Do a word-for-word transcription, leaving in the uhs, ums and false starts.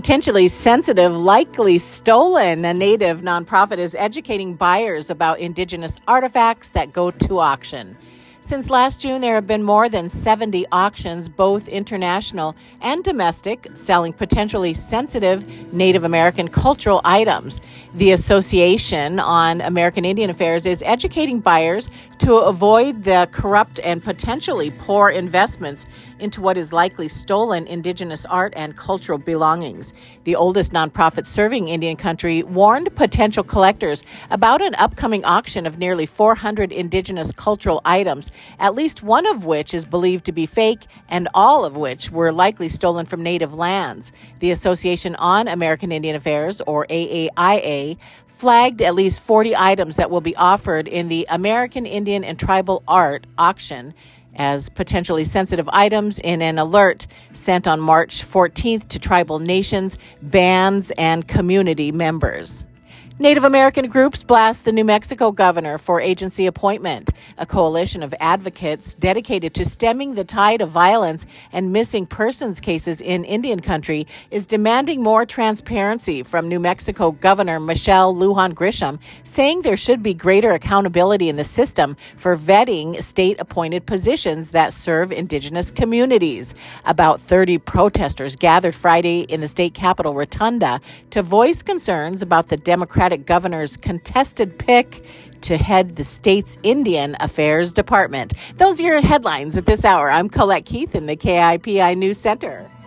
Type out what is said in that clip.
Potentially Sensitive, Likely Stolen, a Native nonprofit, is educating buyers about Indigenous artifacts that go to auction. Since last June, there have been more than seventy auctions, both international and domestic, selling potentially sensitive Native American cultural items. The Association on American Indian Affairs is educating buyers to avoid the corrupt and potentially poor investments into what is likely stolen Indigenous art and cultural belongings. The oldest nonprofit serving Indian country warned potential collectors about an upcoming auction of nearly four hundred Indigenous cultural items, at least one of which is believed to be fake and all of which were likely stolen from Native lands. The Association on American Indian Affairs, or A A I A, flagged at least forty items that will be offered in the American Indian and Tribal Art auction as potentially sensitive items in an alert sent on March fourteenth to tribal nations, bands, and community members. Native American groups blast the New Mexico governor for agency appointment. A coalition of advocates dedicated to stemming the tide of violence and missing persons cases in Indian country is demanding more transparency from New Mexico Governor Michelle Lujan Grisham, saying there should be greater accountability in the system for vetting state-appointed positions that serve Indigenous communities. About thirty protesters gathered Friday in the state capitol Rotunda to voice concerns about the Democratic governor's contested pick to head the state's Indian Affairs Department. Those are your headlines at this hour. I'm Colette Keith in the K I P I News Center.